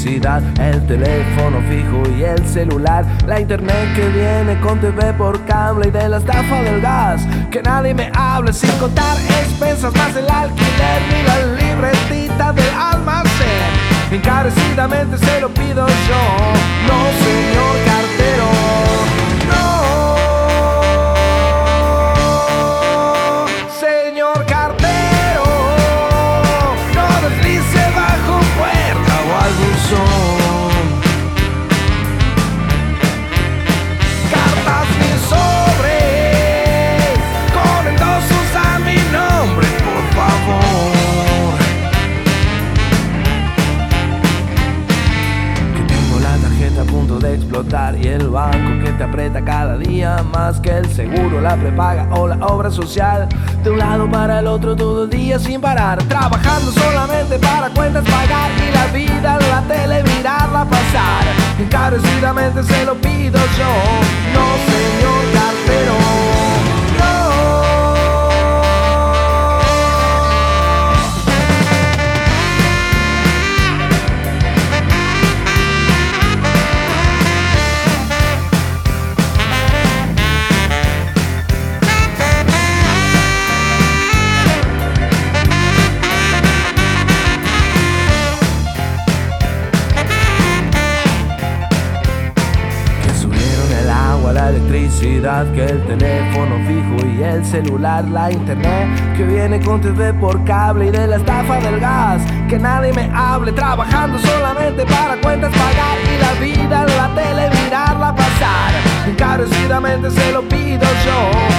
electricidad, el teléfono fijo y el celular, la internet que viene con TV por cable y de la estafa del gas, que nadie me hable sin contar expensas más el alquiler ni la libretita del almacén. Encarecidamente se lo pido yo, no señor cartero, no señor cartero, no deslice bajo puerta o algún son. Cartas ni sobres con endosos a mi nombre, por favor. A punto de explotar y el banco que te aprieta cada día más que el seguro, la prepaga o la obra social. De un lado para el otro todo el día sin parar, trabajando solamente para cuentas pagar y la vida en la tele mirarla pasar. Encarecidamente se lo pido yo, no señor cartero, la electricidad, que el teléfono fijo y el celular, la internet que viene con TV por cable y de la estafa del gas, que nadie me hable, trabajando solamente para cuentas pagar y la vida en la tele mirarla pasar. Encarecidamente se lo pido yo,